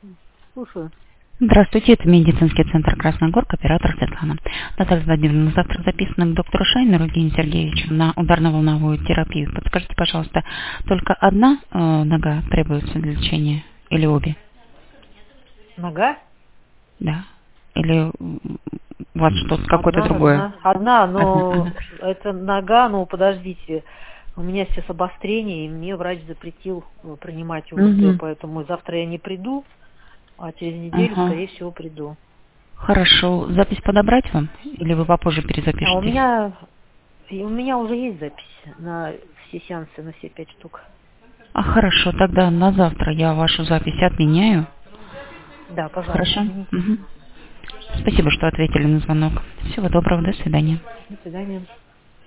Слушаю. Здравствуйте, это медицинский центр Красногорка, оператор Светлана. Наталья Владимировна, завтра записана к доктору Шайнеру Евгению Сергеевичу на ударно-волновую терапию. Подскажите, пожалуйста, только одна нога требуется для лечения или обе? Нога? Да. Или у вас что-то какое-то другое? Одна, но Одна. это нога, ну подождите. У меня сейчас обострение, и мне врач запретил принимать УЗД, Угу. поэтому завтра я не приду, а через неделю, скорее всего, приду. Хорошо. Запись подобрать вам? Или вы попозже А у перезапишетесь? меня уже есть запись на все сеансы, на все 5 штук. Хорошо, тогда на завтра я вашу запись отменяю. Да, пожалуйста, Хорошо? отмените. Угу. Спасибо, что ответили на звонок. Всего доброго, до свидания. До свидания.